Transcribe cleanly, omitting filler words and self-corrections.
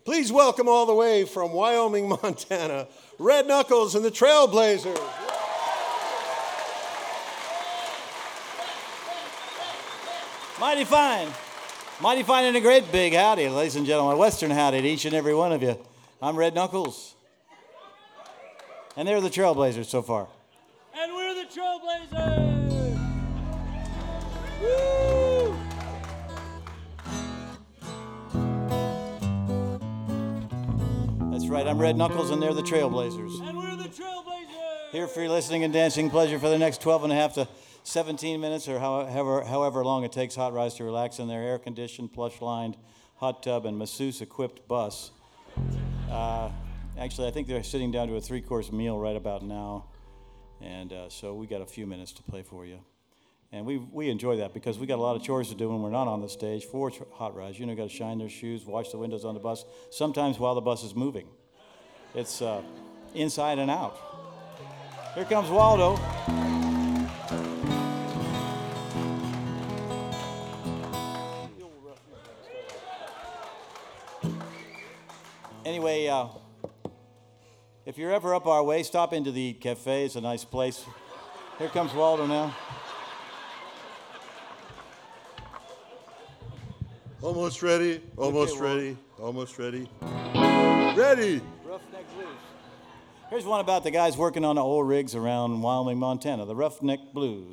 Please welcome all the way from Wyoming, Montana, Red Knuckles and the Trailblazers. Mighty fine. Mighty fine and a great big howdy, ladies and gentlemen. Western howdy to each and every one of you. I'm Red Knuckles. And they're the Trailblazers so far. And we're the Trailblazers! Woo! That's right, I'm Red Knuckles and they're the Trailblazers. And we're the Trailblazers! Here for your listening and dancing pleasure for the next 12 and a half to 17 minutes or however long it takes Hot Rize to relax in their air-conditioned, plush-lined, hot tub and masseuse-equipped bus. Actually, I think they're sitting down to a 3-course meal right about now. And so we got a few minutes to play for you. And we enjoy that because we got a lot of chores to do when we're not on the stage for Hot Rize. You know, got to shine their shoes, wash the windows on the bus, sometimes while the bus is moving. It's inside and out. Here comes Waldo. Anyway, if you're ever up our way, stop into the cafe. It's a nice place. Here comes Waldo now. Almost ready, almost Okay, ready, almost ready. Ready! Roughneck Blues. Here's one about the guys working on the oil rigs around Wyoming, Montana, the Roughneck Blues.